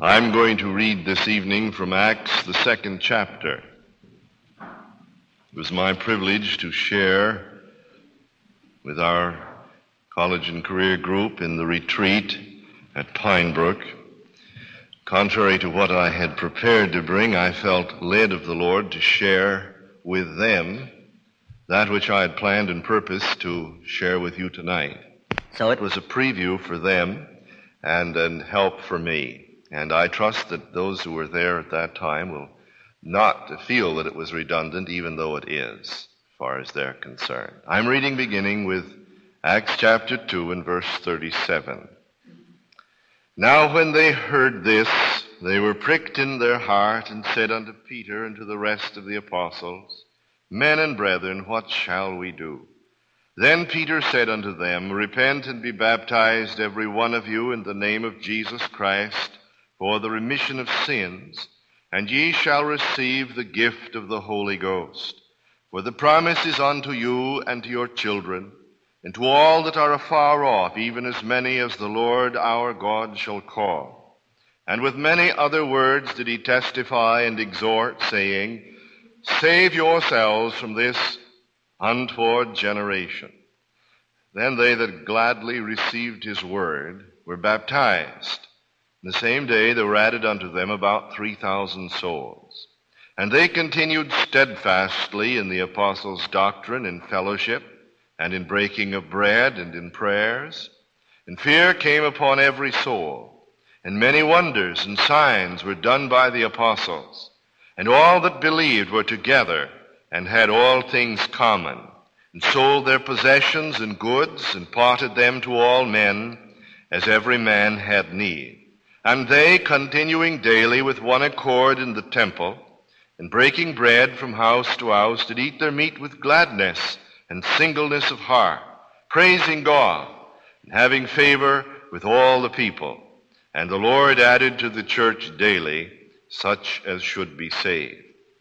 I'm going to read this evening from Acts, the 2nd chapter. It was my privilege to share with our college and career group in the retreat at Pine Brook. Contrary to what I had prepared to bring, I felt led of the Lord to share with them that which I had planned and purposed to share with you tonight. So it was a preview for them and help for me. And I trust that those who were there at that time will not feel that it was redundant, even though it is, as far as they're concerned. I'm reading beginning with Acts chapter 2 and verse 37. Now when they heard this, they were pricked in their heart and said unto Peter and to the rest of the apostles, Men and brethren, what shall we do? Then Peter said unto them, Repent and be baptized every one of you in the name of Jesus Christ, for the remission of sins, and ye shall receive the gift of the Holy Ghost. For the promise is unto you and to your children, and to all that are afar off, even as many as the Lord our God shall call. And with many other words did he testify and exhort, saying, Save yourselves from this untoward generation. Then they that gladly received his word were baptized. The same day there were added unto them about 3,000 souls. And they continued steadfastly in the apostles' doctrine, in fellowship, and in breaking of bread, and in prayers. And fear came upon every soul. And many wonders and signs were done by the apostles. And all that believed were together, and had all things common, and sold their possessions and goods, and parted them to all men, as every man had need. And they, continuing daily with one accord in the temple, and breaking bread from house to house, did eat their meat with gladness and singleness of heart, praising God, and having favor with all the people. And the Lord added to the church daily such as should be saved.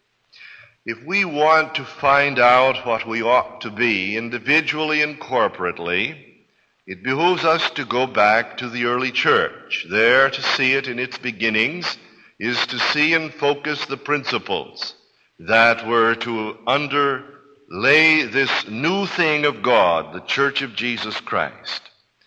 If we want to find out what we ought to be, individually and corporately, it behooves us to go back to the early church. There, to see it in its beginnings, is to see and focus the principles that were to underlay this new thing of God, the Church of Jesus Christ.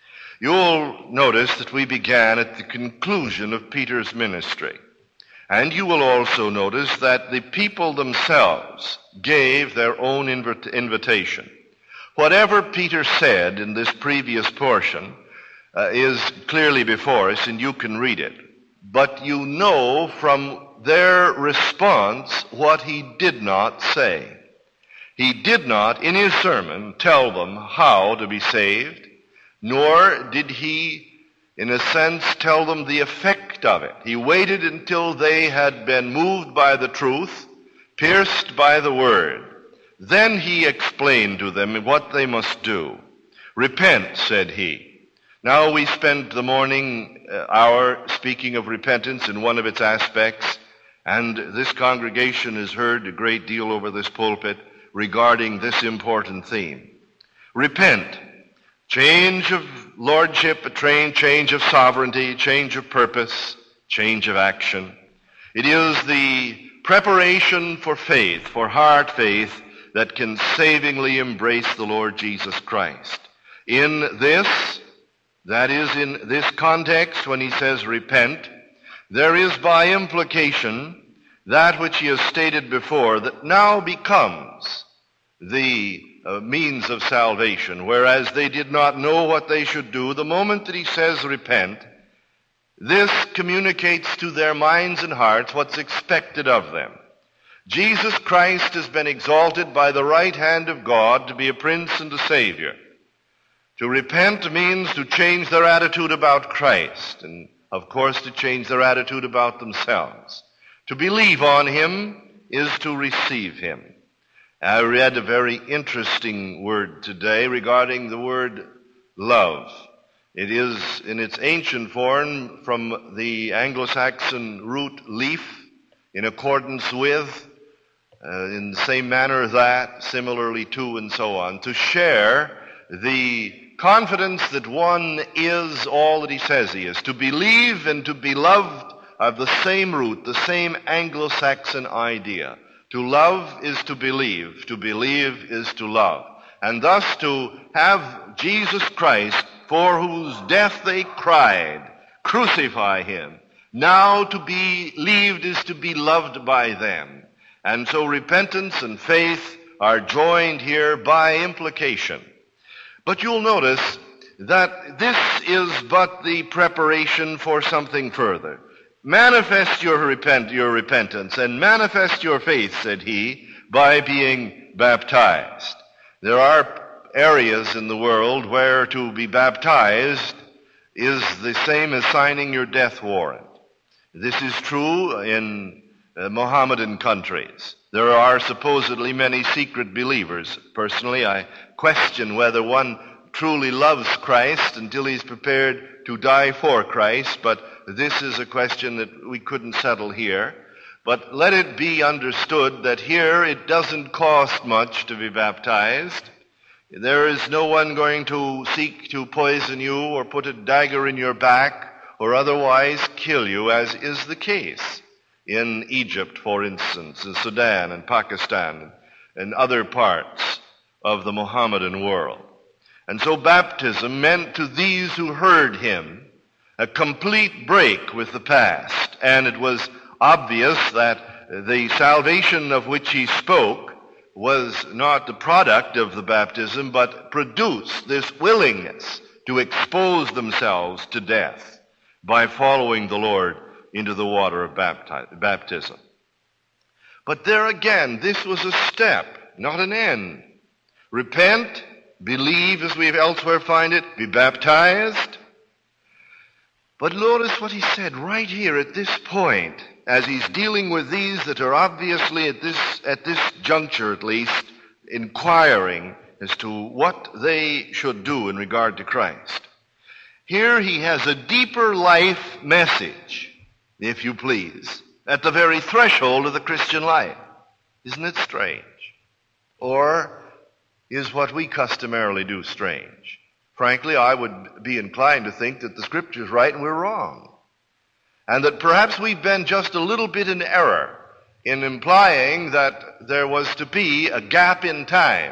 You'll notice that we began at the conclusion of Peter's ministry. And you will also notice that the people themselves gave their own invitation. Whatever Peter said in this previous portion is clearly before us, and you can read it. But you know from their response what he did not say. He did not, in his sermon, tell them how to be saved, nor did he, in a sense, tell them the effect of it. He waited until they had been moved by the truth, pierced by the word. Then he explained to them what they must do. Repent, said he. Now we spent the morning hour speaking of repentance in one of its aspects, and this congregation has heard a great deal over this pulpit regarding this important theme. Repent. Change of lordship, a change of sovereignty, change of purpose, change of action. It is the preparation for faith, for heart faith, that can savingly embrace the Lord Jesus Christ. In this, that is in this context, when he says repent, there is by implication that which he has stated before that now becomes the means of salvation, whereas they did not know what they should do. The moment that he says repent, this communicates to their minds and hearts what's expected of them. Jesus Christ has been exalted by the right hand of God to be a prince and a savior. To repent means to change their attitude about Christ, and of course to change their attitude about themselves. To believe on him is to receive him. I read a very interesting word today regarding the word love. It is in its ancient form from the Anglo-Saxon root leaf, in accordance with, in the same manner that, similarly to, and so on, to share the confidence that one is all that he says he is, to believe and to be loved have the same root, the same Anglo-Saxon idea. To love is to believe is to love. And thus to have Jesus Christ, for whose death they cried, crucify him. Now to be believed is to be loved by them. And so repentance and faith are joined here by implication. But you'll notice that this is but the preparation for something further. Manifest your repentance and manifest your faith, said he, by being baptized. There are areas in the world where to be baptized is the same as signing your death warrant. This is true in Mohammedan countries. There are supposedly many secret believers. Personally, I question whether one truly loves Christ until he's prepared to die for Christ, but this is a question that we couldn't settle here. But let it be understood that here it doesn't cost much to be baptized. There is no one going to seek to poison you or put a dagger in your back or otherwise kill you, as is the case in Egypt, for instance, in Sudan and Pakistan and other parts of the Mohammedan world. And so baptism meant to these who heard him a complete break with the past. And it was obvious that the salvation of which he spoke was not the product of the baptism, but produced this willingness to expose themselves to death by following the Lord into the water of baptism. But there again, this was a step, not an end. Repent, believe, as we have elsewhere find it, be baptized. But notice what he said right here at this point, as he's dealing with these that are obviously at this juncture at least, inquiring as to what they should do in regard to Christ. Here he has a deeper life message, if you please, at the very threshold of the Christian life. Isn't it strange? Or is what we customarily do strange? Frankly, I would be inclined to think that the Scripture's right and we're wrong. And that perhaps we've been just a little bit in error in implying that there was to be a gap in time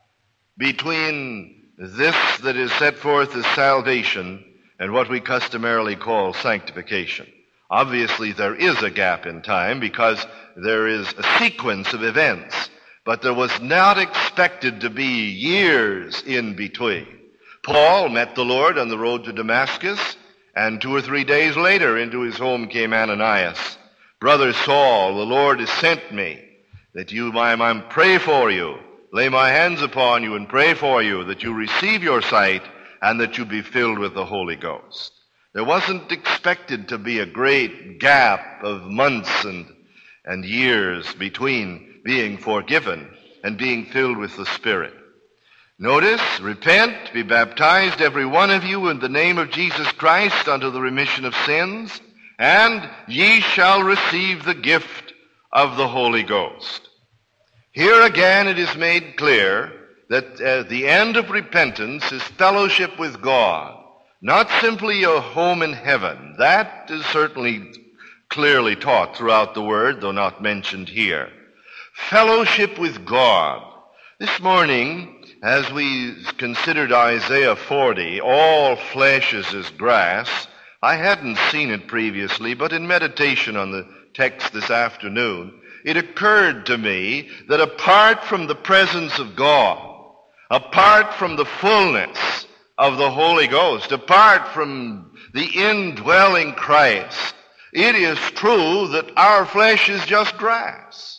between this that is set forth as salvation and what we customarily call sanctification. Obviously, there is a gap in time because there is a sequence of events, but there was not expected to be years in between. Paul met the Lord on the road to Damascus, and 2 or 3 days later into his home came Ananias. Brother Saul, the Lord has sent me that I pray for you, lay my hands upon you and pray for you, that you receive your sight and that you be filled with the Holy Ghost. There wasn't expected to be a great gap of months and years between being forgiven and being filled with the Spirit. Notice, repent, be baptized, every one of you, in the name of Jesus Christ unto the remission of sins, and ye shall receive the gift of the Holy Ghost. Here again it is made clear that the end of repentance is fellowship with God, not simply a home in heaven. That is certainly clearly taught throughout the Word, though not mentioned here. Fellowship with God. This morning, as we considered Isaiah 40, all flesh is as grass, I hadn't seen it previously, but in meditation on the text this afternoon, it occurred to me that apart from the presence of God, apart from the fullness of the Holy Ghost, apart from the indwelling Christ, it is true that our flesh is just grass.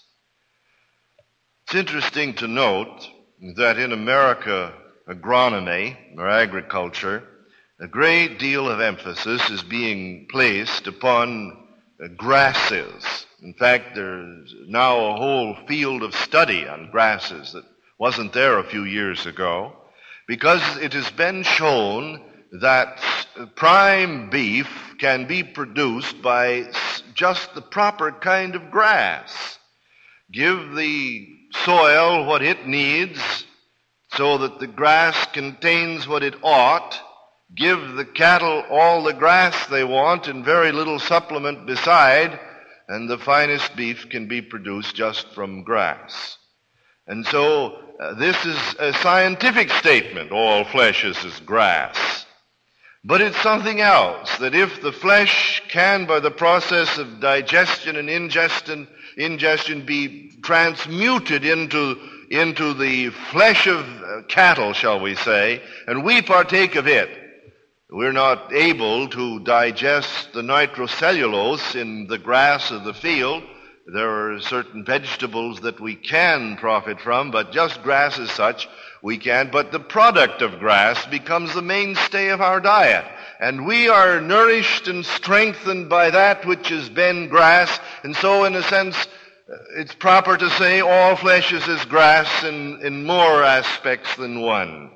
It's interesting to note that in America, agronomy, or agriculture, a great deal of emphasis is being placed upon grasses. In fact, there's now a whole field of study on grasses that wasn't there a few years ago, because it has been shown that prime beef can be produced by just the proper kind of grass. Give the soil what it needs so that the grass contains what it ought, give the cattle all the grass they want and very little supplement beside, and the finest beef can be produced just from grass. And so this is a scientific statement, all flesh is as grass. But it's something else, that if the flesh can, by the process of digestion and ingestion be transmuted into the flesh of cattle, shall we say, and we partake of it, we're not able to digest the nitrocellulose in the grass of the field. There are certain vegetables that we can profit from, but just grass as such, we can't. But the product of grass becomes the mainstay of our diet. And we are nourished and strengthened by that which has been grass. And so, in a sense, it's proper to say all flesh is as grass in more aspects than one.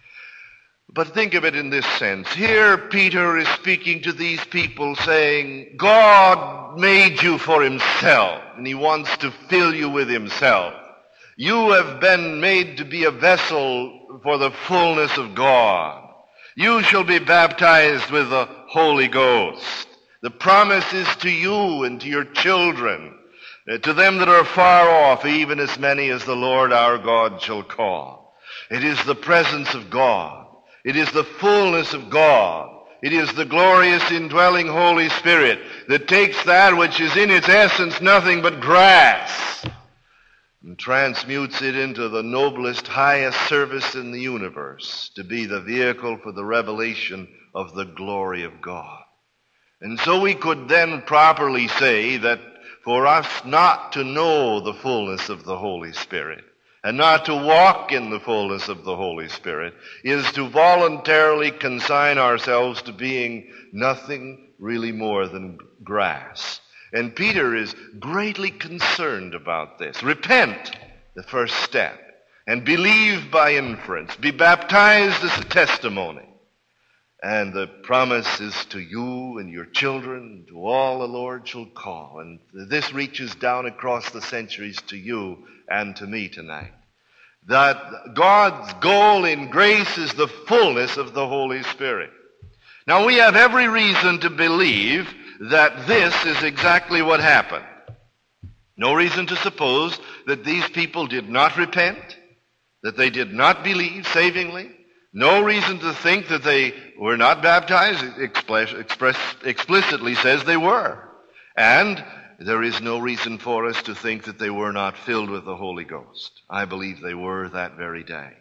But think of it in this sense. Here Peter is speaking to these people saying, God made you for himself, and he wants to fill you with himself. You have been made to be a vessel for the fullness of God. You shall be baptized with the Holy Ghost. The promise is to you and to your children, to them that are far off, even as many as the Lord our God shall call. It is the presence of God. It is the fullness of God. It is the glorious indwelling Holy Spirit that takes that which is in its essence nothing but grass and transmutes it into the noblest, highest service in the universe, to be the vehicle for the revelation of the glory of God. And so we could then properly say that for us not to know the fullness of the Holy Spirit, and not to walk in the fullness of the Holy Spirit, is to voluntarily consign ourselves to being nothing really more than grass. And Peter is greatly concerned about this. Repent, the first step, and believe by inference. Be baptized as a testimony. And the promise is to you and your children, to all the Lord shall call. And this reaches down across the centuries to you and to me tonight. That God's goal in grace is the fullness of the Holy Spirit. Now we have every reason to believe that this is exactly what happened. No reason to suppose that these people did not repent, that they did not believe savingly. No reason to think that they were not baptized. Explicitly says they were. And there is no reason for us to think that they were not filled with the Holy Ghost. I believe they were that very day.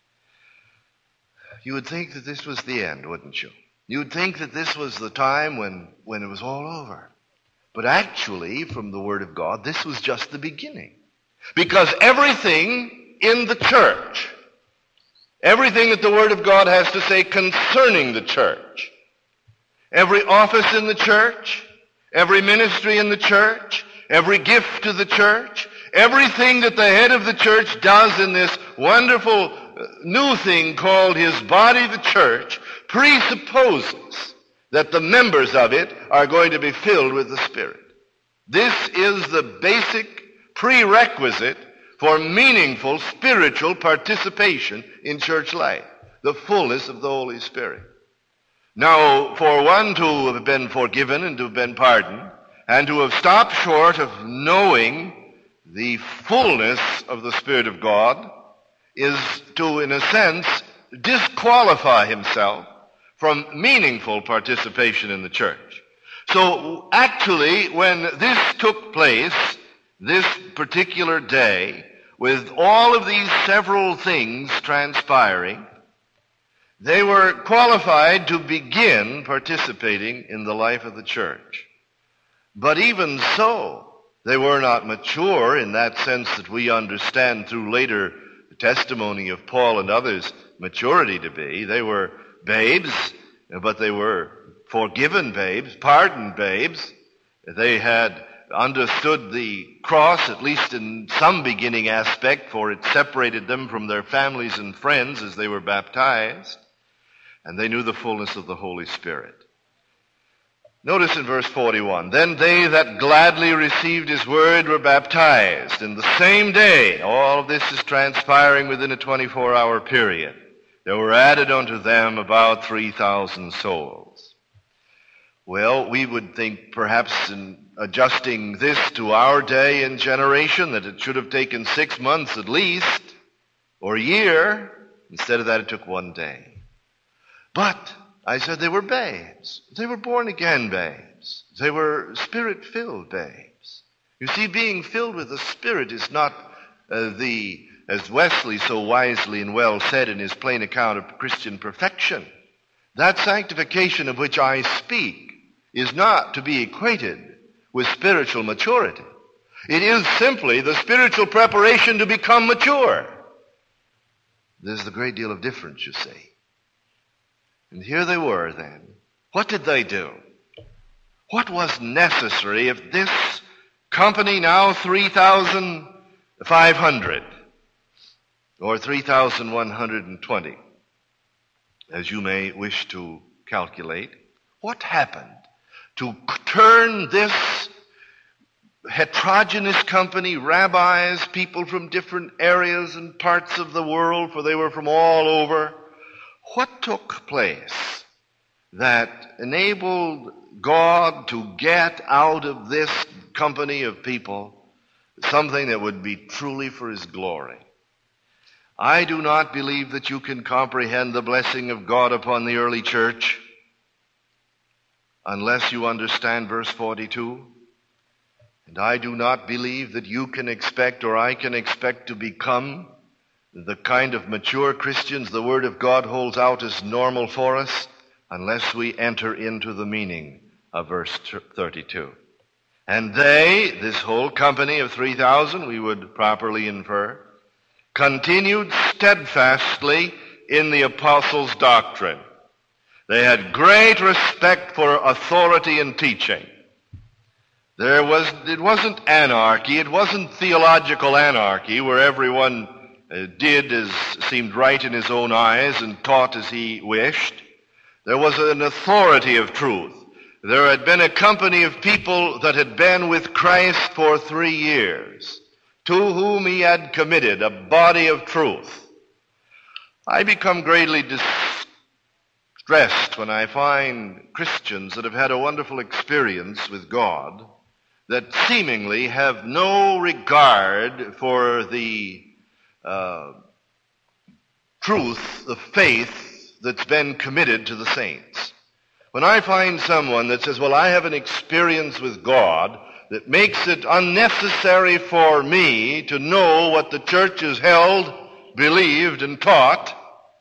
You would think that this was the end, wouldn't you? You would think that this was the time when it was all over. But actually, from the Word of God, this was just the beginning. Because everything in the church, everything that the Word of God has to say concerning the church, every office in the church, every ministry in the church, every gift to the church, everything that the head of the church does in this wonderful new thing called his body, the church, presupposes that the members of it are going to be filled with the Spirit. This is the basic prerequisite for meaningful spiritual participation in church life, the fullness of the Holy Spirit. Now, for one to have been forgiven and to have been pardoned, and to have stopped short of knowing the fullness of the Spirit of God, is to, in a sense, disqualify himself from meaningful participation in the church. So, actually, when this took place, this particular day, with all of these several things transpiring, they were qualified to begin participating in the life of the church. But even so, they were not mature in that sense that we understand through later testimony of Paul and others maturity to be. They were babes, but they were forgiven babes, pardoned babes. They had understood the cross, at least in some beginning aspect, for it separated them from their families and friends as they were baptized. And they knew the fullness of the Holy Spirit. Notice in verse 41, then they that gladly received his word were baptized in the same day. All of this is transpiring within a 24-hour period. there were added unto them about 3,000 souls. Well, we would think perhaps in adjusting this to our day and generation that it should have taken 6 months at least, or a year. Instead of that, it took 1 day. But I said they were babes. They were born-again babes. They were Spirit-filled babes. You see, being filled with the Spirit is not as Wesley so wisely and well said in his plain account of Christian perfection. That sanctification of which I speak is not to be equated with spiritual maturity. It is simply the spiritual preparation to become mature. There's a great deal of difference, you see. And here they were then. What did they do? What was necessary if this company, now 3,500 or 3,120, as you may wish to calculate, what happened to turn this heterogeneous company, rabbis, people from different areas and parts of the world, for they were from all over? What took place that enabled God to get out of this company of people something that would be truly for His glory? I do not believe that you can comprehend the blessing of God upon the early church unless you understand verse 42. And I do not believe that you can expect or I can expect to become the kind of mature Christians the Word of God holds out as normal for us unless we enter into the meaning of verse 32. And they, this whole company of 3,000, we would properly infer, continued steadfastly in the apostles' doctrine. They had great respect for authority and teaching. It wasn't anarchy, it wasn't theological anarchy where everyone did as seemed right in his own eyes and taught as he wished. There was an authority of truth. There had been a company of people that had been with Christ for 3 years, to whom he had committed a body of truth. I become greatly distressed when I find Christians that have had a wonderful experience with God that seemingly have no regard for the truth, the faith that's been committed to the saints. When I find someone that says, well, I have an experience with God that makes it unnecessary for me to know what the church has held, believed, and taught,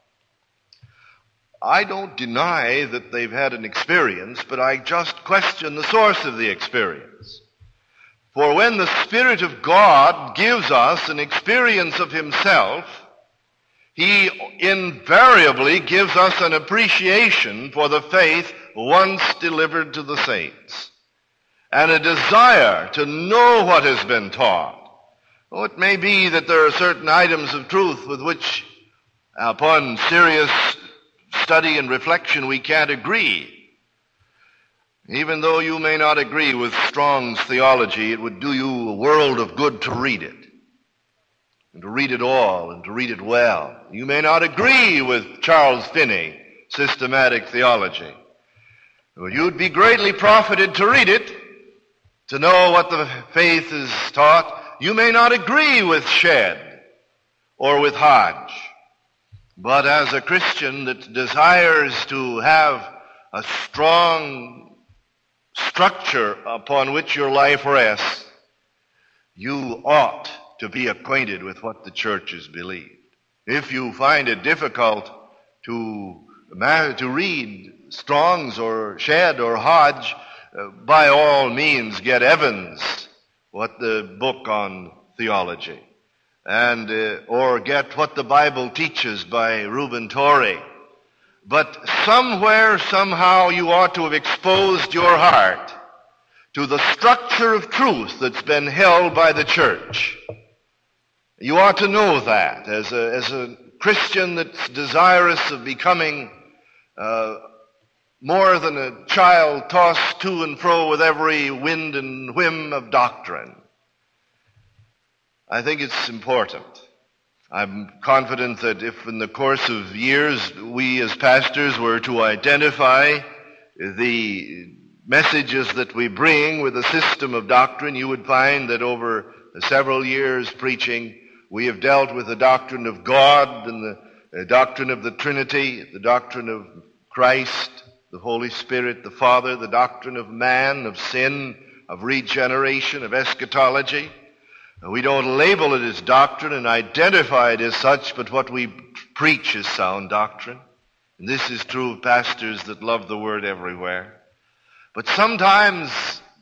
I don't deny that they've had an experience, but I just question the source of the experience. For when the Spirit of God gives us an experience of Himself, He invariably gives us an appreciation for the faith once delivered to the saints, and a desire to know what has been taught. Oh, it may be that there are certain items of truth with which, upon serious study and reflection, we can't agree. Even though you may not agree with Strong's theology, it would do you a world of good to read it, and to read it all, and to read it well. You may not agree with Charles Finney, systematic theology. But you'd be greatly profited to read it, to know what the faith is taught. You may not agree with Shedd or with Hodge, but as a Christian that desires to have a strong structure upon which your life rests, you ought to be acquainted with what the church has believed. If you find it difficult to read Strong's or Shedd or Hodge, by all means get Evans, what the book on theology, and or get What the Bible Teaches by Reuben Torrey. But somewhere, somehow, you ought to have exposed your heart to the structure of truth that's been held by the church. You ought to know that as a Christian that's desirous of becoming more than a child tossed to and fro with every wind and whim of doctrine. I think it's important. I'm confident that if in the course of years we as pastors were to identify the messages that we bring with a system of doctrine, you would find that over several years preaching, we have dealt with the doctrine of God and the doctrine of the Trinity, the doctrine of Christ, the Holy Spirit, the Father, the doctrine of man, of sin, of regeneration, of eschatology. We don't label it as doctrine and identify it as such, but what we preach is sound doctrine. And this is true of pastors that love the Word everywhere. But sometimes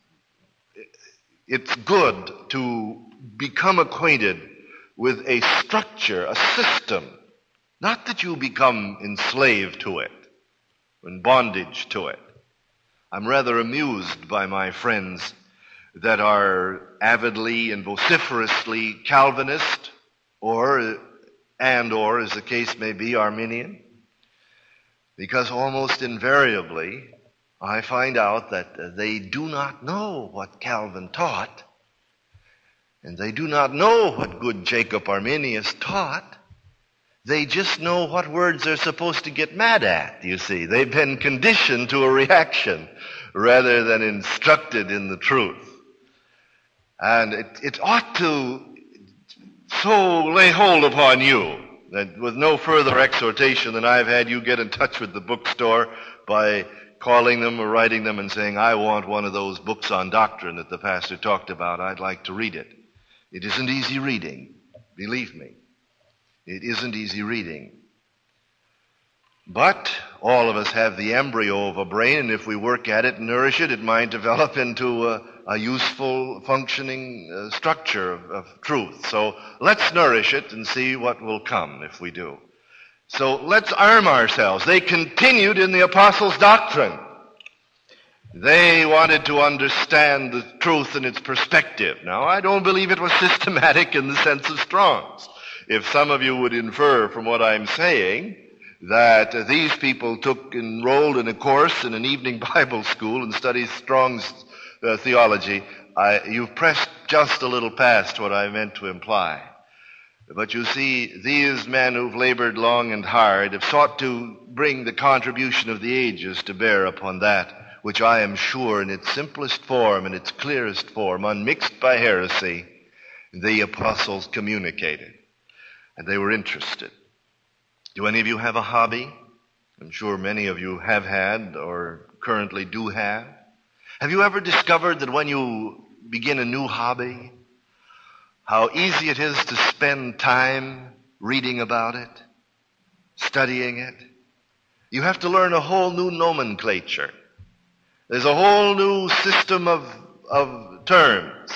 it's good to become acquainted with a structure, a system. Not that you become enslaved to it, in bondage to it. I'm rather amused by my friends that are avidly and vociferously Calvinist or, as the case may be, Arminian. Because almost invariably, I find out that they do not know what Calvin taught, and they do not know what good Jacob Arminius taught. They just know what words they're supposed to get mad at, you see. They've been conditioned to a reaction rather than instructed in the truth. And it ought to so lay hold upon you that with no further exhortation than I've had you get in touch with the bookstore by calling them or writing them and saying, I want one of those books on doctrine that the pastor talked about. I'd like to read it. It isn't easy reading. Believe me. It isn't easy reading. But all of us have the embryo of a brain, and if we work at it and nourish it, it might develop into a useful, functioning structure of truth. So let's nourish it and see what will come if we do. So let's arm ourselves. They continued in the apostles' doctrine. They wanted to understand the truth in its perspective. Now, I don't believe it was systematic in the sense of Strong's. If some of you would infer from what I'm saying that these people enrolled in a course in an evening Bible school and studied Strong's theology, you've pressed just a little past what I meant to imply. But you see, these men who've labored long and hard have sought to bring the contribution of the ages to bear upon that which I am sure in its simplest form and its clearest form, unmixed by heresy, the apostles communicated. And they were interested. Do any of you have a hobby? I'm sure many of you have had or currently do have. Have you ever discovered that when you begin a new hobby, how easy it is to spend time reading about it, studying it? You have to learn a whole new nomenclature. There's a whole new system of terms.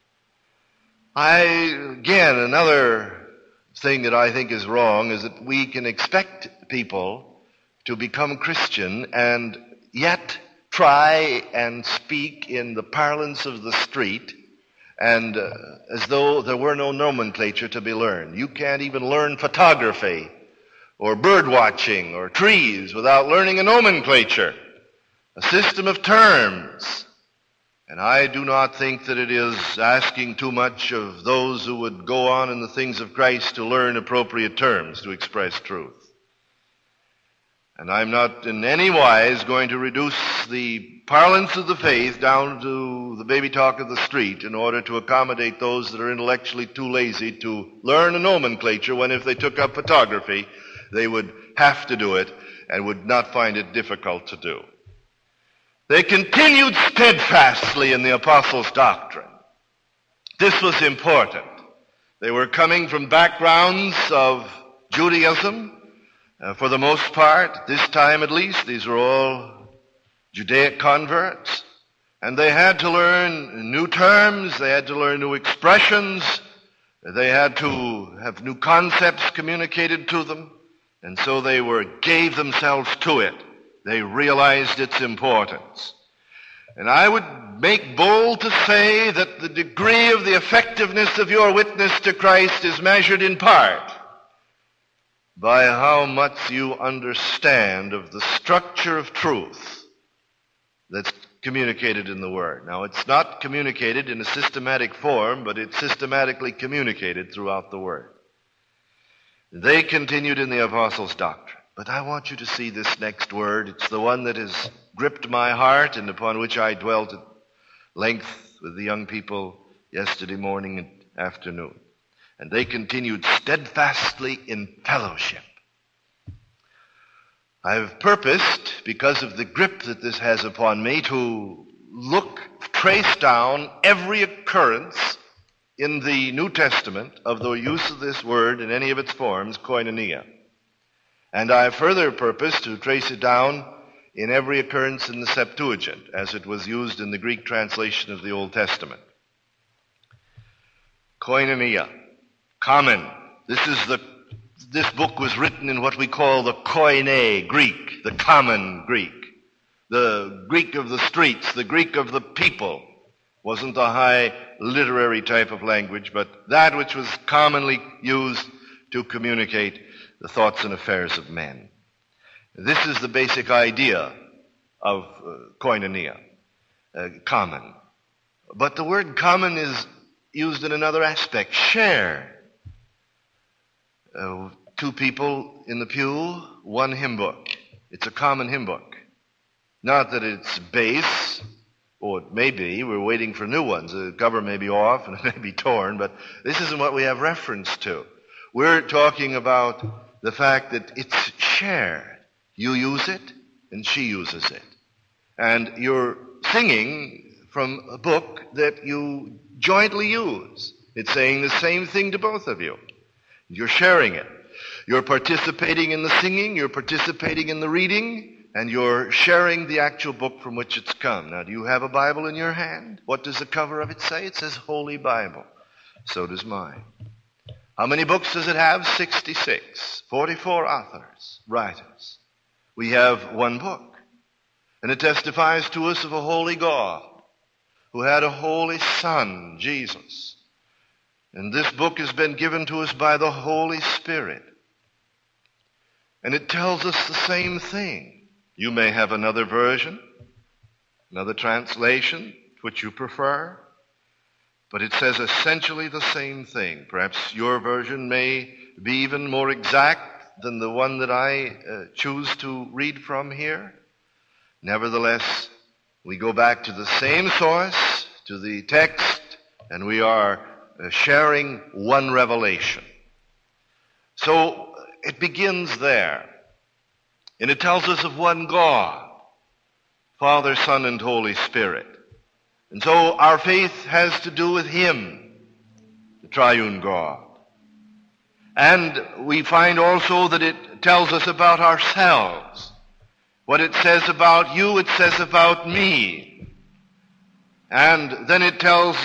Again, another thing that I think is wrong is that we can expect people to become Christian and yet try and speak in the parlance of the street and as though there were no nomenclature to be learned. You can't even learn photography or bird watching or trees without learning a nomenclature, a system of terms. And I do not think that it is asking too much of those who would go on in the things of Christ to learn appropriate terms to express truth. And I'm not in any wise going to reduce the parlance of the faith down to the baby talk of the street in order to accommodate those that are intellectually too lazy to learn a nomenclature when if they took up photography, they would have to do it and would not find it difficult to do. They continued steadfastly in the apostles' doctrine. This was important. They were coming from backgrounds of Judaism, for the most part, this time at least. These were all Judaic converts. And they had to learn new terms, they had to learn new expressions, they had to have new concepts communicated to them, and so they gave themselves to it. They realized its importance. And I would make bold to say that the degree of the effectiveness of your witness to Christ is measured in part by how much you understand of the structure of truth that's communicated in the Word. Now, it's not communicated in a systematic form, but it's systematically communicated throughout the Word. They continued in the apostles' doctrine. But I want you to see this next word. It's the one that has gripped my heart and upon which I dwelt at length with the young people yesterday morning and afternoon. And they continued steadfastly in fellowship. I've purposed, because of the grip that this has upon me, to trace down every occurrence in the New Testament of the use of this word in any of its forms, koinonia. And I further purpose to trace it down in every occurrence in the Septuagint, as it was used in the Greek translation of the Old Testament. Koinonia, common. This book was written in what we call the Koine Greek, the common Greek. The Greek of the streets, the Greek of the people. Wasn't a high literary type of language, but that which was commonly used to communicate the thoughts and affairs of men. This is the basic idea of koinonia, common. But the word common is used in another aspect, share. Two people in the pew, one hymn book. It's a common hymn book. Not that it's base, or it may be. We're waiting for new ones. The cover may be off and it may be torn, but this isn't what we have reference to. We're talking about the fact that it's shared. You use it, and she uses it. And you're singing from a book that you jointly use. It's saying the same thing to both of you. You're sharing it. You're participating in the singing, you're participating in the reading, and you're sharing the actual book from which it's come. Now, do you have a Bible in your hand? What does the cover of it say? It says Holy Bible. So does mine. How many books does it have? 66. 44 authors, writers. We have one book. And it testifies to us of a holy God who had a holy Son, Jesus. And this book has been given to us by the Holy Spirit. And it tells us the same thing. You may have another version, another translation, which you prefer, but it says essentially the same thing. Perhaps your version may be even more exact than the one that I choose to read from here. Nevertheless, we go back to the same source, to the text, and we are sharing one revelation. So it begins there. And it tells us of one God, Father, Son, and Holy Spirit. And so our faith has to do with Him, the triune God. And we find also that it tells us about ourselves. What it says about you, it says about me. And then it tells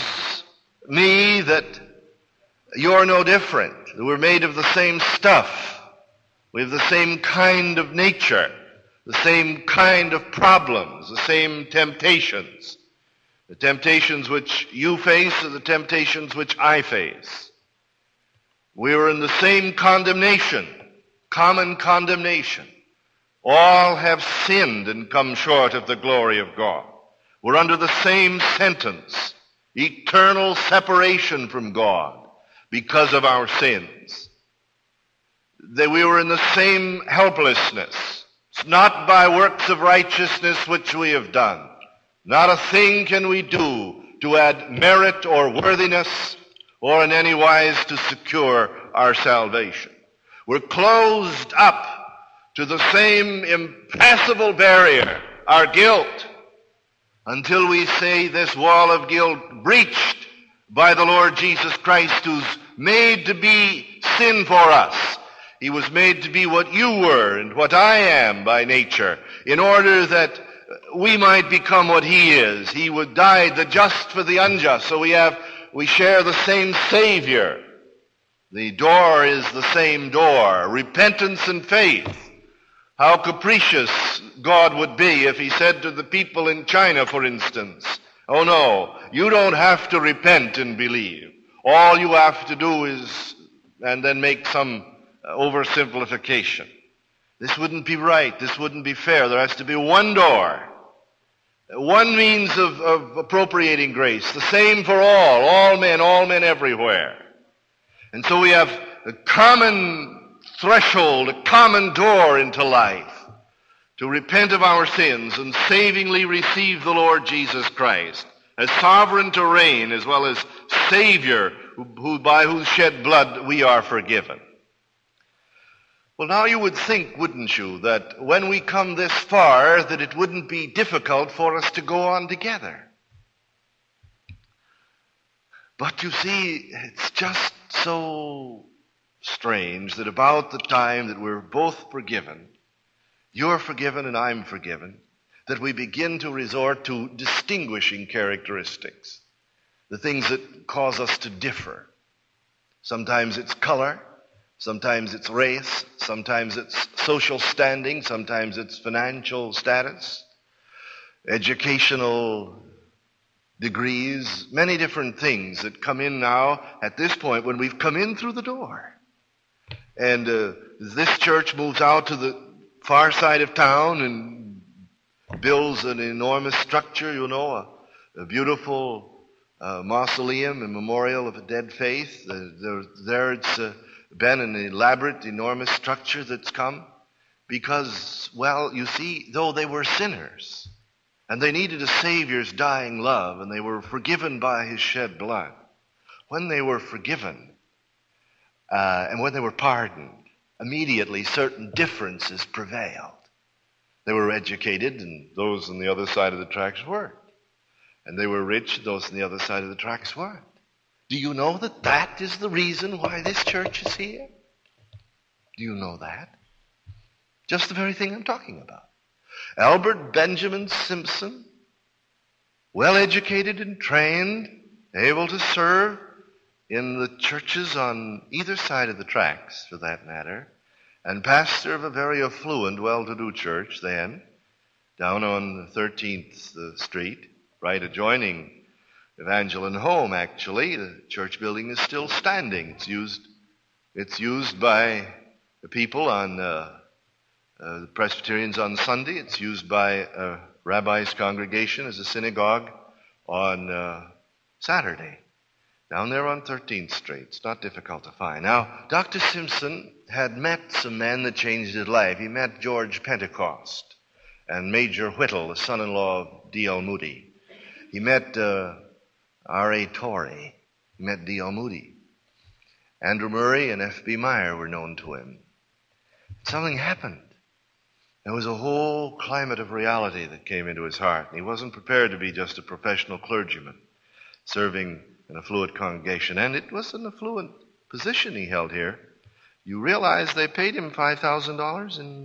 me that you're no different. We're made of the same stuff. We have the same kind of nature, the same kind of problems, the same temptations. The temptations which you face are the temptations which I face. We are in the same condemnation, common condemnation. All have sinned and come short of the glory of God. We're under the same sentence, eternal separation from God because of our sins. That we were in the same helplessness. It's not by works of righteousness which we have done. Not a thing can we do to add merit or worthiness or in any wise to secure our salvation. We're closed up to the same impassable barrier, our guilt, until we say this wall of guilt breached by the Lord Jesus Christ, who's made to be sin for us. He was made to be what you were and what I am by nature, in order that we might become what He is. He would die the just for the unjust. So we share the same Savior. The door is the same door. Repentance and faith. How capricious God would be if He said to the people in China, for instance, oh no, you don't have to repent and believe. All you have to do is, and then make some oversimplification. This wouldn't be right. This wouldn't be fair. There has to be one door, one means of appropriating grace, the same for all men everywhere. And so we have a common threshold, a common door into life, to repent of our sins and savingly receive the Lord Jesus Christ as sovereign to reign as well as Savior, by whose shed blood we are forgiven. Well, now you would think, wouldn't you, that when we come this far, that it wouldn't be difficult for us to go on together. But you see, it's just so strange that about the time that we're both forgiven, you're forgiven and I'm forgiven, that we begin to resort to distinguishing characteristics, the things that cause us to differ. Sometimes it's color, sometimes it's race, sometimes it's social standing, sometimes it's financial status, educational degrees, many different things that come in now at this point when we've come in through the door. And this church moves out to the far side of town and builds an enormous structure, a beautiful mausoleum and memorial of a dead faith. There it's been an elaborate, enormous structure that's come because, well, you see, though they were sinners and they needed a Savior's dying love and they were forgiven by His shed blood, when they were forgiven and when they were pardoned, immediately certain differences prevailed. They were educated and those on the other side of the tracks weren't. And they were rich, those on the other side of the tracks weren't. Do you know that that is the reason why this church is here? Do you know that? Just the very thing I'm talking about. Albert Benjamin Simpson, well educated and trained, able to serve in the churches on either side of the tracks, for that matter, and pastor of a very affluent, well-to-do church then, down on 13th Street, right adjoining Evangeline Home, actually. The church building is still standing. It's used by the people on the Presbyterians on Sunday. It's used by a rabbi's congregation as a synagogue on Saturday. Down there on 13th Street. It's not difficult to find. Now, Dr. Simpson had met some men that changed his life. He met George Pentecost and Major Whittle, the son-in-law of D.L. Moody. He met R.A. Torrey. He met D.L. Moody. Andrew Murray and F.B. Meyer were known to him. Something happened. There was a whole climate of reality that came into his heart. And he wasn't prepared to be just a professional clergyman serving an affluent congregation. And it was an affluent position he held here. You realize they paid him $5,000 in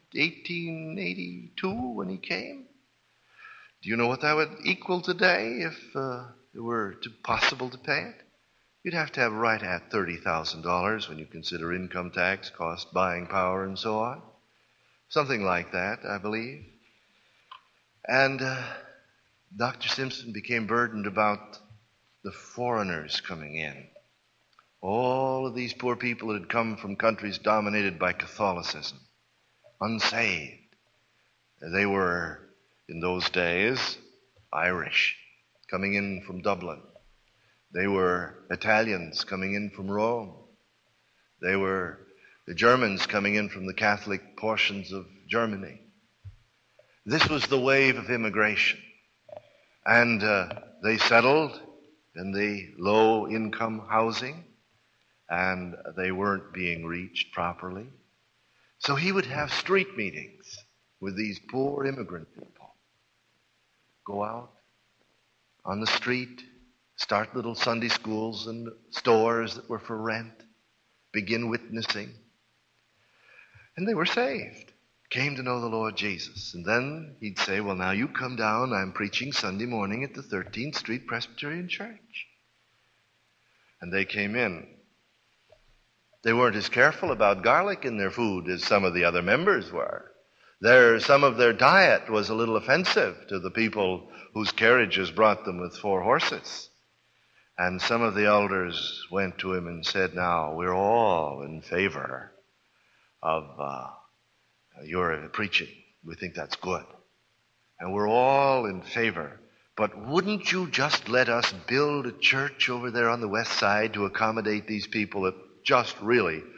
1882 when he came? Do you know what that would equal today if it were possible to pay it? You'd have to have right at $30,000 when you consider income tax, cost, buying power, and so on. Something like that, I believe. And Dr. Simpson became burdened about the foreigners coming in. All of these poor people that had come from countries dominated by Catholicism, unsaved. They were, in those days, Irish, coming in from Dublin. They were Italians coming in from Rome. They were the Germans coming in from the Catholic portions of Germany. This was the wave of immigration. And they settled in the low-income housing, and they weren't being reached properly. So he would have street meetings with these poor immigrant people. Go out on the street, start little Sunday schools and stores that were for rent, begin witnessing. And they were saved, came to know the Lord Jesus. And then he'd say, well, now you come down. I'm preaching Sunday morning at the 13th Street Presbyterian Church. And they came in. They weren't as careful about garlic in their food as some of the other members were. Some of their diet was a little offensive to the people whose carriages brought them with 4 horses. And some of the elders went to him and said, now, we're all in favor of your preaching. We think that's good. And we're all in favor. But wouldn't you just let us build a church over there on the west side to accommodate these people that just really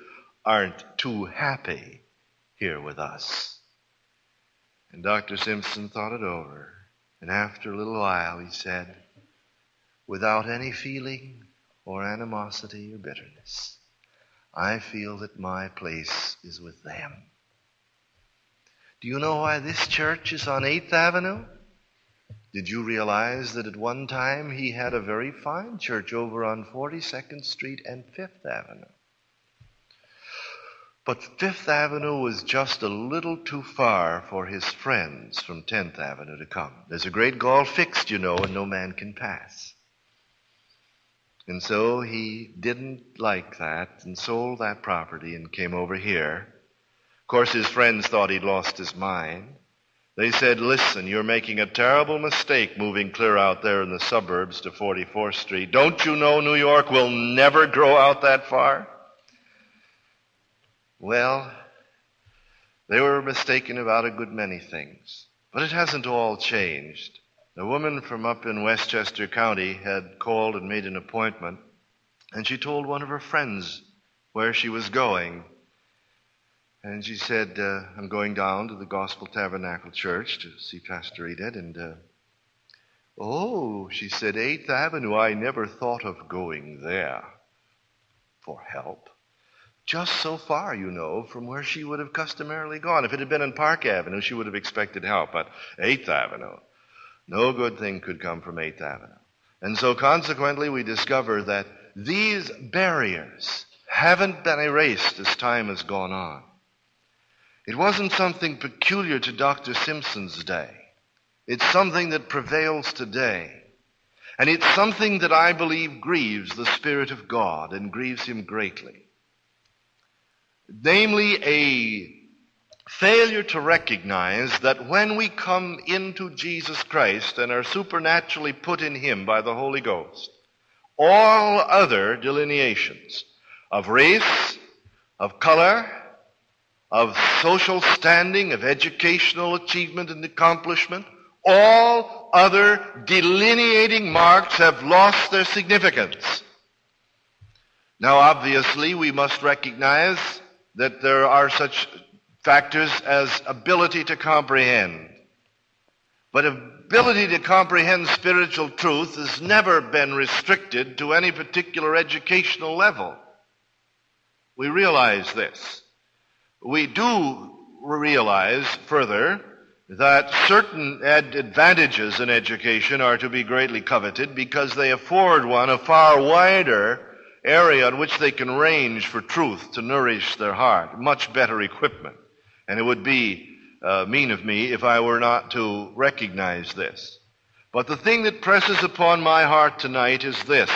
aren't too happy here with us. And Dr. Simpson thought it over. And after a little while, he said, without any feeling or animosity or bitterness, I feel that my place is with them. Do you know why this church is on 8th Avenue? Did you realize that at one time he had a very fine church over on 42nd Street and 5th Avenue? But 5th Avenue was just a little too far for his friends from 10th Avenue to come. There's a great gall fixed, you know, and no man can pass. And so he didn't like that and sold that property and came over here. Of course, his friends thought he'd lost his mind. They said, listen, you're making a terrible mistake moving clear out there in the suburbs to 44th Street. Don't you know New York will never grow out that far? Well, they were mistaken about a good many things. But it hasn't all changed. A woman from up in Westchester County had called and made an appointment, and she told one of her friends where she was going. And she said, I'm going down to the Gospel Tabernacle Church to see Pastor Edith. And, she said, 8th Avenue, I never thought of going there for help. Just so far, you know, from where she would have customarily gone. If it had been on Park Avenue, she would have expected help. But 8th Avenue, no good thing could come from 8th Avenue. And so consequently, we discover that these barriers haven't been erased as time has gone on. It wasn't something peculiar to Dr. Simpson's day. It's something that prevails today. And it's something that I believe grieves the Spirit of God and grieves him greatly. Namely, a failure to recognize that when we come into Jesus Christ and are supernaturally put in him by the Holy Ghost, all other delineations of race, of color, of social standing, of educational achievement and accomplishment, all other delineating marks have lost their significance. Now, obviously, we must recognize that there are such factors as ability to comprehend. But ability to comprehend spiritual truth has never been restricted to any particular educational level. We realize this. We do realize further that certain advantages in education are to be greatly coveted because they afford one a far wider area in which they can range for truth to nourish their heart, much better equipment. And it would be mean of me if I were not to recognize this. But the thing that presses upon my heart tonight is this,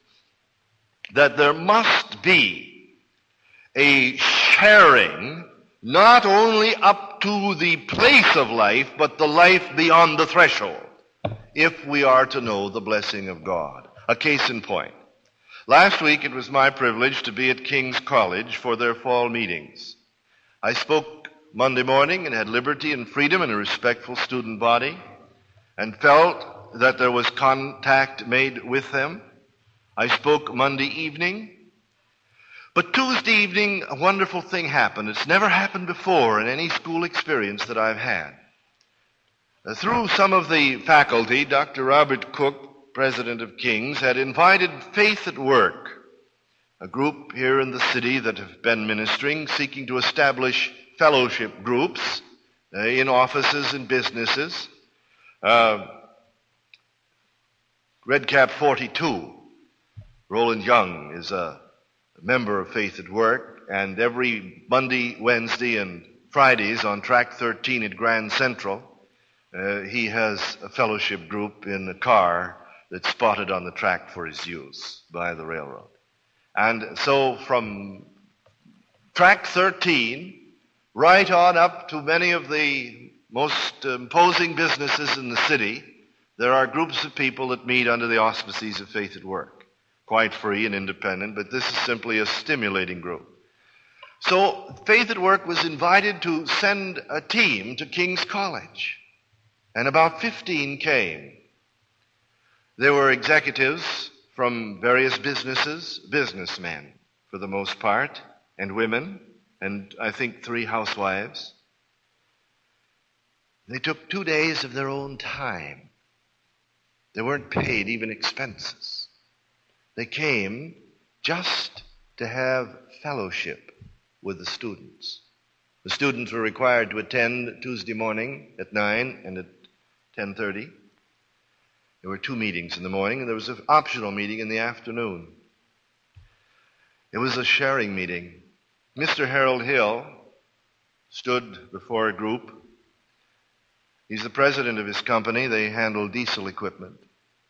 that there must be a sharing not only up to the place of life, but the life beyond the threshold, if we are to know the blessing of God. A case in point. Last week it was my privilege to be at King's College for their fall meetings. I spoke Monday morning and had liberty and freedom in a respectful student body and felt that there was contact made with them. I spoke Monday evening. But Tuesday evening, a wonderful thing happened. It's never happened before in any school experience that I've had. Through some of the faculty, Dr. Robert Cook, president of King's, had invited Faith at Work, a group here in the city that have been ministering, seeking to establish fellowship groups in offices and businesses. Redcap 42, Roland Young is a member of Faith at Work, and every Monday, Wednesday, and Fridays on Track 13 at Grand Central, he has a fellowship group in a car that's spotted on the track for his use by the railroad. And so from Track 13 right on up to many of the most imposing businesses in the city, there are groups of people that meet under the auspices of Faith at Work. Quite free and independent, but this is simply a stimulating group. So Faith at Work was invited to send a team to King's College, and about 15 came. There were executives from various businesses, businessmen for the most part, and women, and I think 3 housewives. They took 2 days of their own time. They weren't paid even expenses. They came just to have fellowship with the students. The students were required to attend Tuesday morning at 9 and at 10:30. There were 2 meetings in the morning, and there was an optional meeting in the afternoon. It was a sharing meeting. Mr. Harold Hill stood before a group. He's the president of his company. They handle diesel equipment.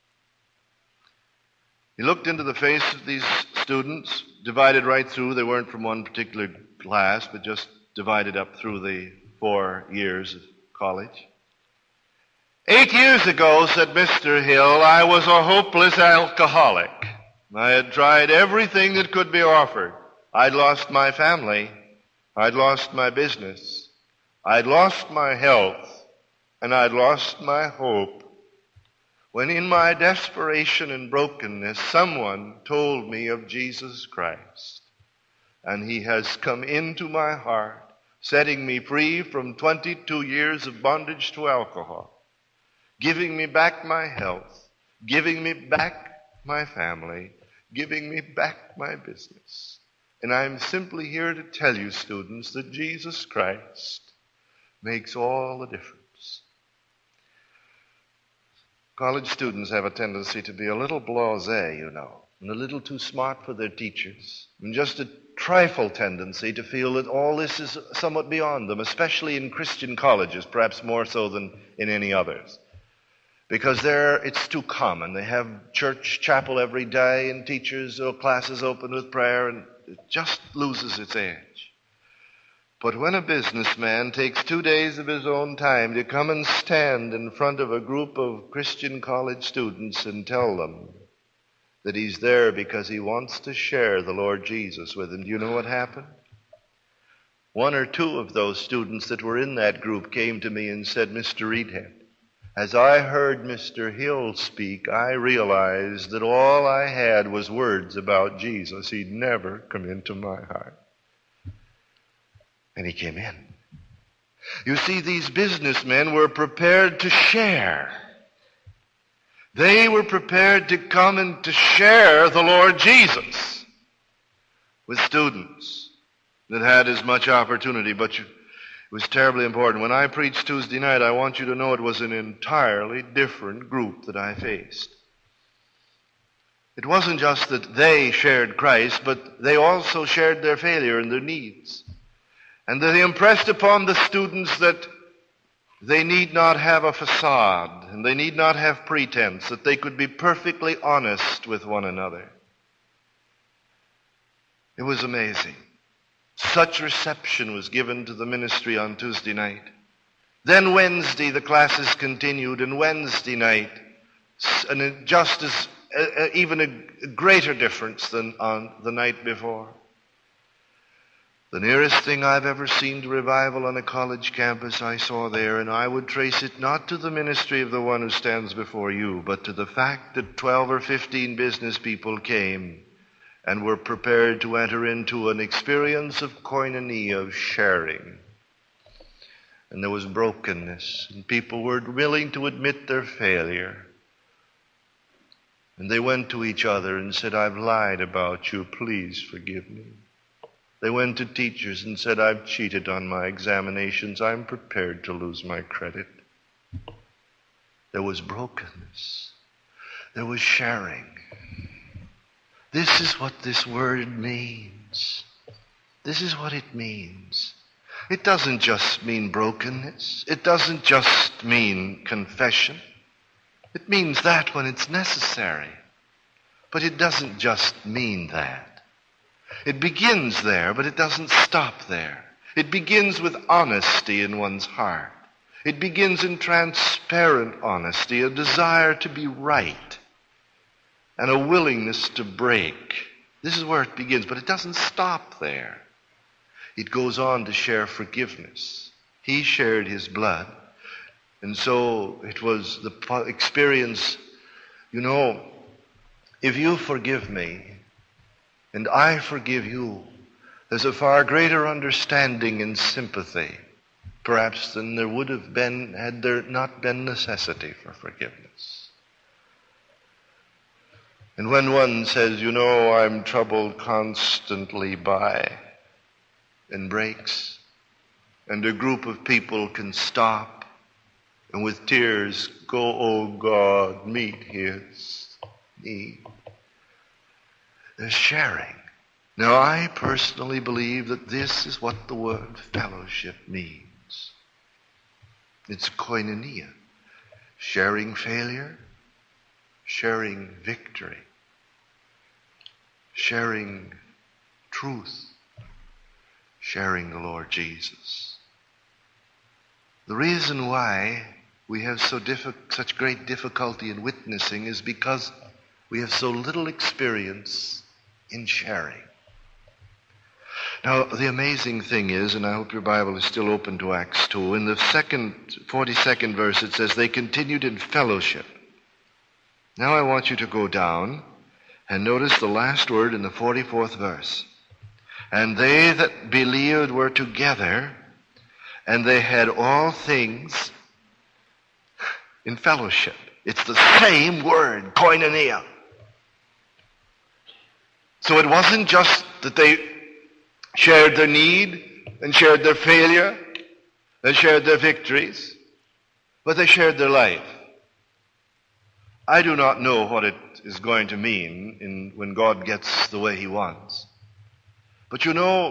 He looked into the face of these students, divided right through. They weren't from one particular class, but just divided up through the 4 years of college. 8 years ago, said Mr. Hill, I was a hopeless alcoholic. I had tried everything that could be offered. I'd lost my family. I'd lost my business. I'd lost my health. And I'd lost my hope. When in my desperation and brokenness, someone told me of Jesus Christ. And he has come into my heart, setting me free from 22 years of bondage to alcohol, giving me back my health, giving me back my family, giving me back my business. And I'm simply here to tell you, students, that Jesus Christ makes all the difference. College students have a tendency to be a little blasé, and a little too smart for their teachers, and just a trifle tendency to feel that all this is somewhat beyond them, especially in Christian colleges, perhaps more so than in any others. Because there it's too common. They have church, chapel every day, and teachers or classes open with prayer, and it just loses its edge. But when a businessman takes 2 days of his own time to come and stand in front of a group of Christian college students and tell them that he's there because he wants to share the Lord Jesus with them, do you know what happened? 1 or 2 of those students that were in that group came to me and said, Mr. Reedhead, as I heard Mr. Hill speak, I realized that all I had was words about Jesus. He'd never come into my heart. And he came in. You see, these businessmen were prepared to share. They were prepared to come and to share the Lord Jesus with students that had as much opportunity, but it was terribly important. When I preached Tuesday night, I want you to know it was an entirely different group that I faced. It wasn't just that they shared Christ, but they also shared their failure and their needs. And they impressed upon the students that they need not have a facade and they need not have pretense, that they could be perfectly honest with one another. It was amazing. Such reception was given to the ministry on Tuesday night. Then Wednesday the classes continued, and Wednesday night, and just as even a greater difference than on the night before. The nearest thing I've ever seen to revival on a college campus I saw there, and I would trace it not to the ministry of the one who stands before you, but to the fact that 12 or 15 business people came and were prepared to enter into an experience of koinonia, of sharing. And there was brokenness, and people were willing to admit their failure. And they went to each other and said, I've lied about you, please forgive me. They went to teachers and said, I've cheated on my examinations. I'm prepared to lose my credit. There was brokenness. There was sharing. This is what this word means. This is what it means. It doesn't just mean brokenness. It doesn't just mean confession. It means that when it's necessary. But it doesn't just mean that. It begins there, but it doesn't stop there. It begins with honesty in one's heart. It begins in transparent honesty, a desire to be right, and a willingness to break. This is where it begins, but it doesn't stop there. It goes on to share forgiveness. He shared his blood, and so it was the experience, if you forgive me, and I forgive you, There's a far greater understanding and sympathy, perhaps, than there would have been had there not been necessity for forgiveness. And when one says, I'm troubled constantly by, and breaks, and a group of people can stop and with tears go, "Oh God, meet his need." There's sharing. Now, I personally believe that this is what the word fellowship means. It's koinonia, sharing failure, sharing victory, sharing truth, sharing the Lord Jesus. The reason why we have such great difficulty in witnessing is because we have so little experience in sharing. Now, the amazing thing is, and I hope your Bible is still open to Acts 2, in the 42nd verse it says, they continued in fellowship. Now I want you to go down and notice the last word in the 44th verse. And they that believed were together, and they had all things in fellowship. It's the same word, koinonia. So it wasn't just that they shared their need and shared their failure and shared their victories, but they shared their life. I do not know what it is going to mean when God gets the way he wants. But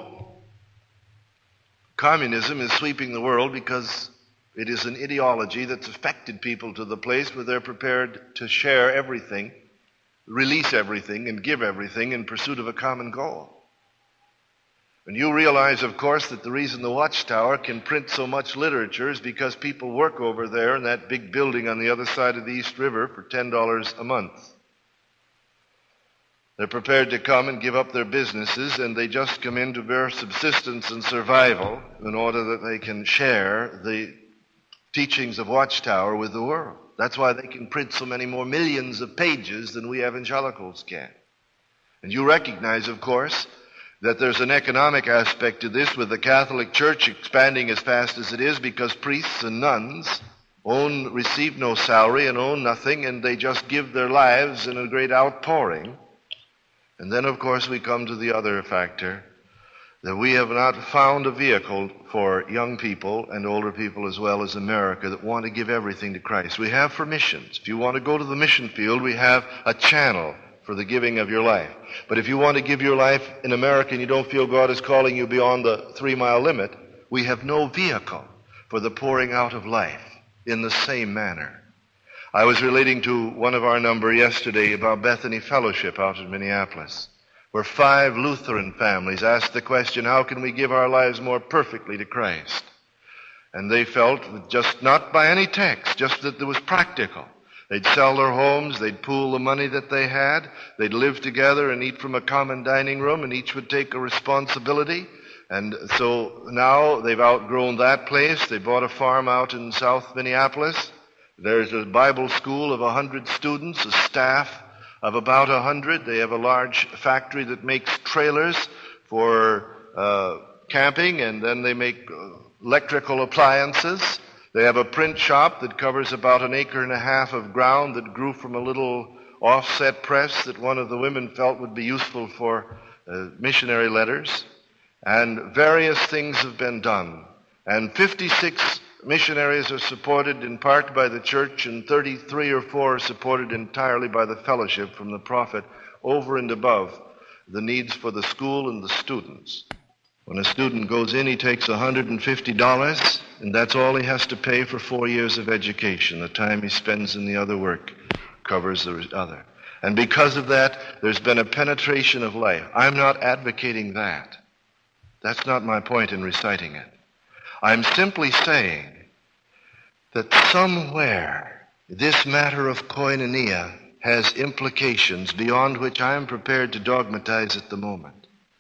communism is sweeping the world because it is an ideology that's affected people to the place where they're prepared to share everything, release everything, and give everything in pursuit of a common goal. And you realize, of course, that the reason the Watchtower can print so much literature is because people work over there in that big building on the other side of the East River for $10 a month. They're prepared to come and give up their businesses, and they just come in to bear subsistence and survival in order that they can share the teachings of Watchtower with the world. That's why they can print so many more millions of pages than we evangelicals can. And you recognize, of course, that there's an economic aspect to this, with the Catholic Church expanding as fast as it is because priests and nuns receive no salary and own nothing, and they just give their lives in a great outpouring. And then, of course, we come to the other factor, that we have not found a vehicle for young people and older people as well as America that want to give everything to Christ. We have for missions. If you want to go to the mission field, we have a channel for the giving of your life. But if you want to give your life in America and you don't feel God is calling you beyond the 3-mile limit, we have no vehicle for the pouring out of life in the same manner. I was relating to one of our number yesterday about Bethany Fellowship out in Minneapolis, where 5 Lutheran families asked the question, how can we give our lives more perfectly to Christ? And they felt that just not by any text, just that it was practical. They'd sell their homes, they'd pool the money that they had, they'd live together and eat from a common dining room, and each would take a responsibility. And so now they've outgrown that place. They bought a farm out in South Minneapolis. There's a Bible school of 100 students, a staff of about 100. They have a large factory that makes trailers for camping, and then they make electrical appliances. They have a print shop that covers about 1.5 acres of ground that grew from a little offset press that one of the women felt would be useful for missionary letters. And various things have been done. And 56 missionaries are supported in part by the church, and 33 or 4 are supported entirely by the fellowship from the prophet, over and above the needs for the school and the students. When a student goes in, he takes $150, and that's all he has to pay for 4 years of education. The time he spends in the other work covers the other. And because of that, there's been a penetration of life. I'm not advocating that. That's not my point in reciting it. I'm simply saying that somewhere this matter of koinonia has implications beyond which I'm prepared to dogmatize at the moment.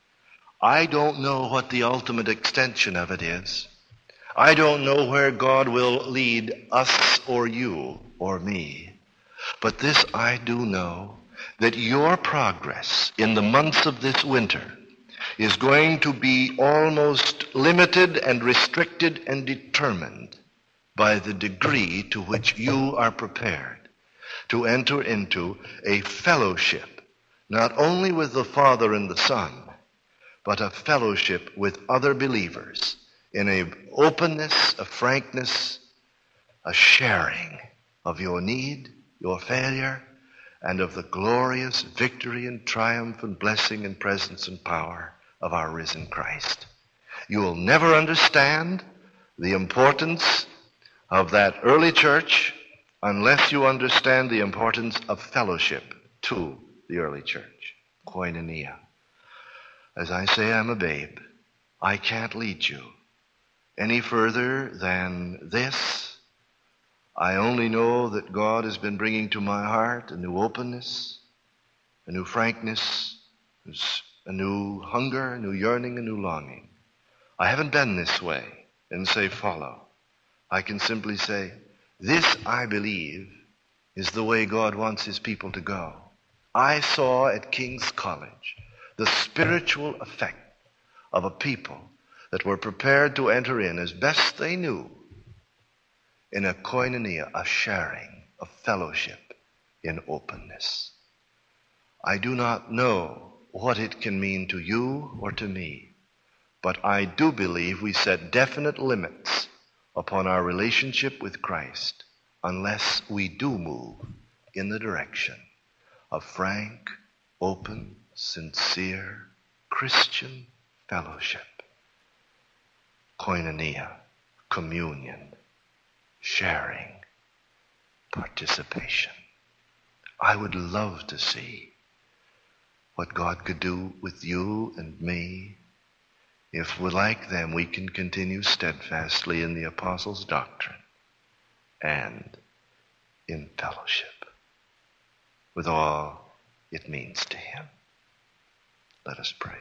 I don't know what the ultimate extension of it is. I don't know where God will lead us or you or me. But this I do know, that your progress in the months of this winter, is going to be almost limited and restricted and determined by the degree to which you are prepared to enter into a fellowship, not only with the Father and the Son, but a fellowship with other believers in a openness, a frankness, a sharing of your need, your failure, and of the glorious victory and triumph and blessing and presence and power of our risen Christ. You will never understand the importance of that early church unless you understand the importance of fellowship to the early church, koinonia. As I say, I'm a babe. I can't lead you any further than this. I only know that God has been bringing to my heart a new openness, a new frankness, a new hunger, a new yearning, a new longing. I haven't been this way and say, follow. I can simply say, this, I believe, is the way God wants his people to go. I saw at King's College the spiritual effect of a people that were prepared to enter in as best they knew in a koinonia, a sharing, a fellowship in openness. I do not know what it can mean to you or to me, but I do believe we set definite limits upon our relationship with Christ unless we do move in the direction of frank, open, sincere, Christian fellowship, koinonia, communion, sharing, participation. I would love to see what God could do with you and me if, like them, we can continue steadfastly in the apostles' doctrine and in fellowship with all it means to him. Let us pray.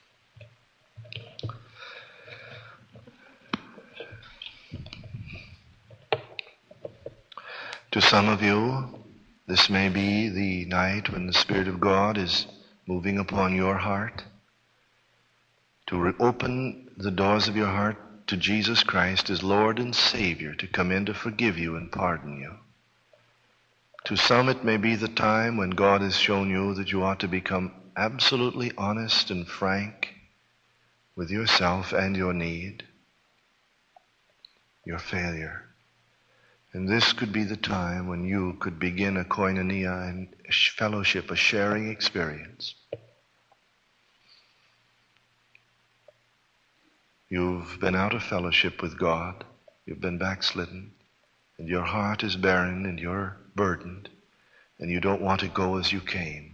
To some of you, this may be the night when the Spirit of God is moving upon your heart to open the doors of your heart to Jesus Christ as Lord and Savior, to come in to forgive you and pardon you. To some, it may be the time when God has shown you that you ought to become absolutely honest and frank with yourself and your need, your failure. And this could be the time when you could begin a koinonia and a fellowship, a sharing experience. You've been out of fellowship with God. You've been backslidden. And your heart is barren and you're burdened. And you don't want to go as you came.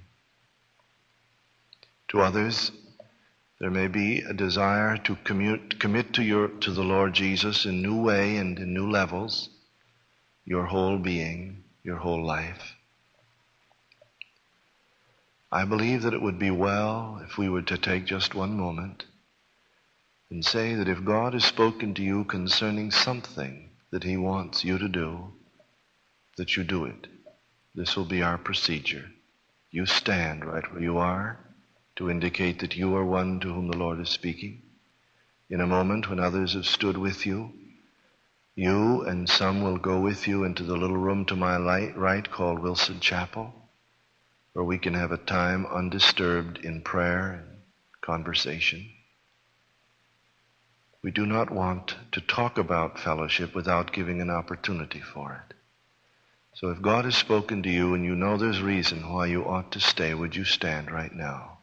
To others, there may be a desire to commit to the Lord Jesus in new way and in new levels, your whole being, your whole life. I believe that it would be well if we were to take just one moment and say that if God has spoken to you concerning something that he wants you to do, that you do it. This will be our procedure. You stand right where you are to indicate that you are one to whom the Lord is speaking. In a moment when others have stood with you, you and some will go with you into the little room to my right called Wilson Chapel, where we can have a time undisturbed in prayer and conversation. We do not want to talk about fellowship without giving an opportunity for it. So if God has spoken to you and you know there's reason why you ought to stay, would you stand right now?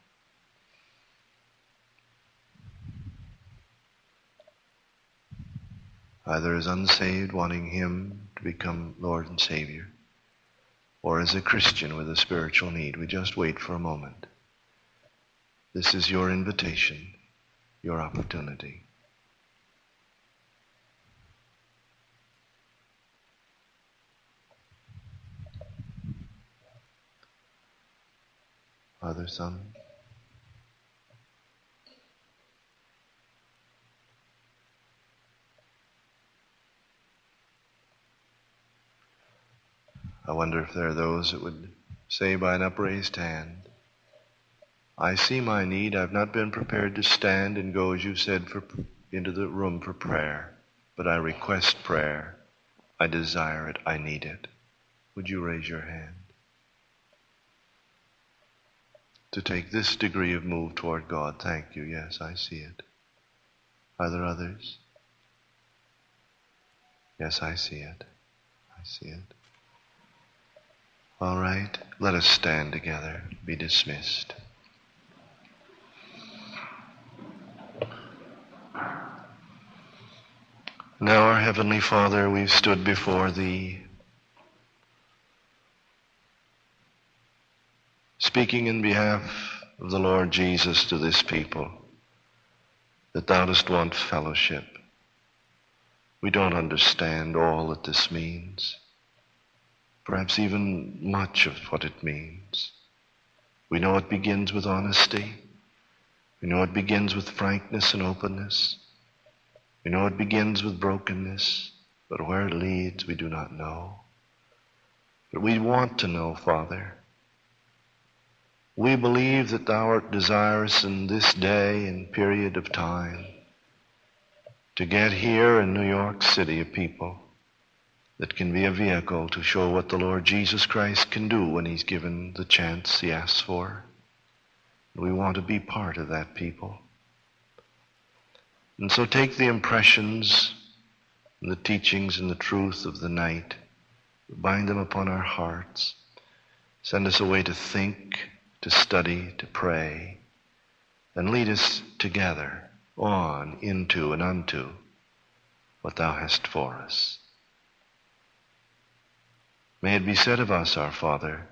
Either as unsaved, wanting him to become Lord and Savior, or as a Christian with a spiritual need. We just wait for a moment. This is your invitation, your opportunity. Are there some? I wonder if there are those that would say by an upraised hand, I see my need. I've not been prepared to stand and go, as you said, into the room for prayer. But I request prayer. I desire it. I need it. Would you raise your hand? To take this degree of move toward God. Thank you. Yes, I see it. Are there others? Yes, I see it. I see it. All right. Let us stand together. Be dismissed. Now, our Heavenly Father, we've stood before Thee, speaking in behalf of the Lord Jesus to this people, that Thou dost want fellowship. We don't understand all that this means, perhaps even much of what it means. We know it begins with honesty. We know it begins with frankness and openness. We know it begins with brokenness, but where it leads we do not know. But we want to know, Father. We believe that Thou art desirous in this day and period of time to get here in New York City a people that can be a vehicle to show what the Lord Jesus Christ can do when He's given the chance He asks for. We want to be part of that people. And so take the impressions and the teachings and the truth of the night, bind them upon our hearts, send us away to think, to study, to pray, and lead us together on into and unto what Thou hast for us. May it be said of us, our Father,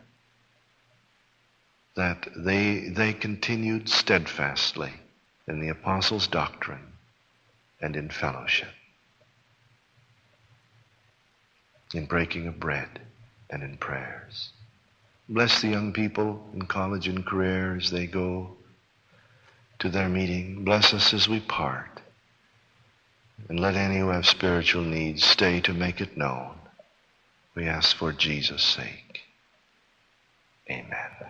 that they continued steadfastly in the apostles' doctrine and in fellowship, in breaking of bread and in prayers. Bless the young people in college and career as they go to their meeting. Bless us as we part. And let any who have spiritual needs stay to make it known. We ask for Jesus' sake. Amen.